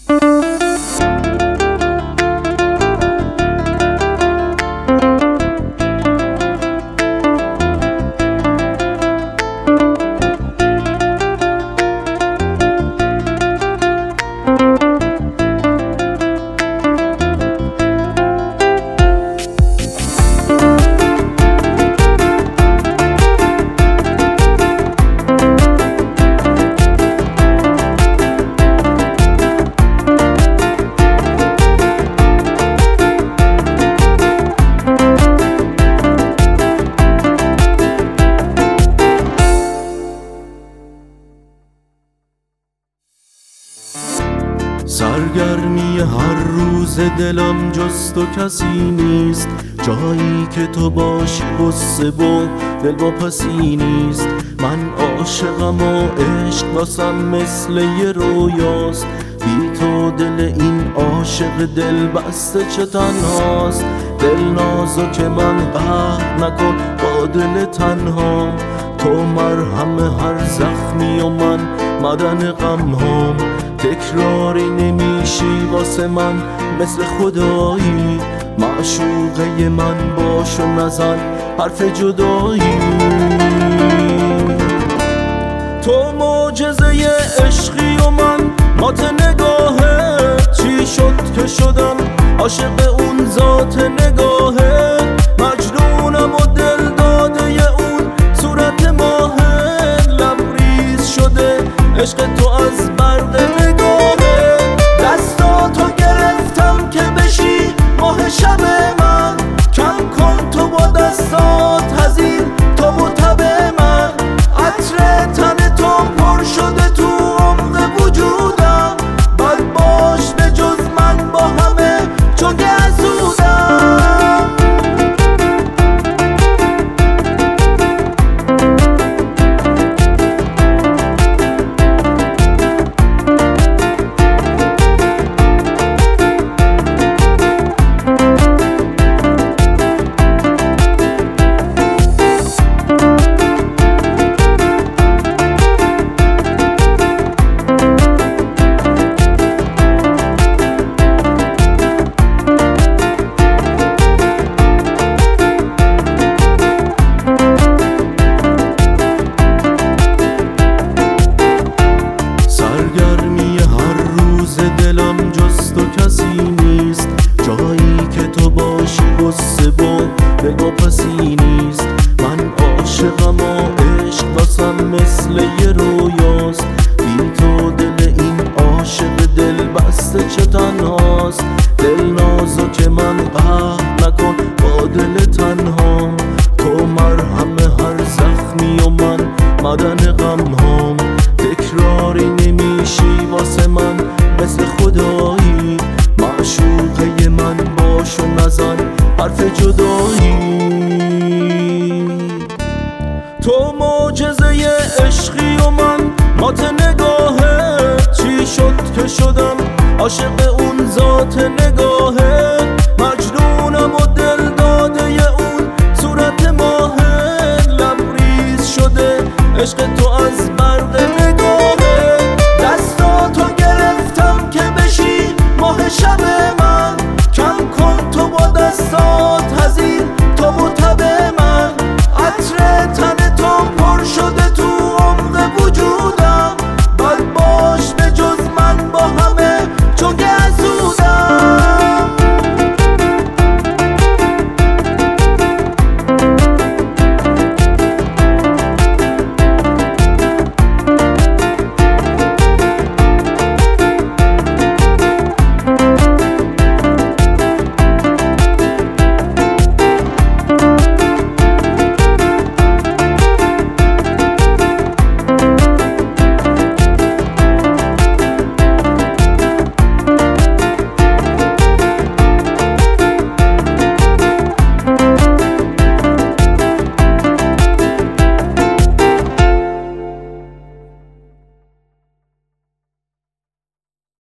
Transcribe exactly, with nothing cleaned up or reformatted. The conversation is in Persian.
سرگرمی هر روز دلم جز تو کسی نیست، جایی که تو باشی غصه و دل واپسی نیست. من عاشقم و عشق واسم مثل یه رویاست، بی تو دل این عاشق دل بسته چه تنهاست. دل نازو که من قهر نکن با دل تنهام، تو مرهم هر زخمی و من معدن غمهام. تکراری نمیشی واسه من مثل خدایی، معشوقه من باش و نزن حرف جدایی. تو معجزه عشقی و من مات نگاهت، چی شد که شدم عاشق اون ذات نگاهت. مجنونم و دل داده اون صورت ماهت، لبریز شده عشق تو از برق نگاهت. دستاتو گرفتم که بشی ماه شب من، کم کن تو با دستات هزین تو و تب من. عطر تن تو پر شده تو عمق وجودم، بد باش به جز من با همه چون گزودم. سرگرمی هر روز دلم جز تو کسی نیست، جایی که تو باشی غصه و دل واپسی نیست. من عاشقم و عشق واسم مثل یه رویاست، بی تو دل این عاشق دل بسته چه تنهاست. دل نازو که من قهر نکن با دل تنهام، تو مرهم هر زخمی و من معدن غمهام. تکراری نمیشی واسه من مثل خدایی، معشوقه من باش و نزن حرف جدایی. تو معجزه عشقی و من مات نگاهت، چی شد که شدم عاشق اون ذات نگاه.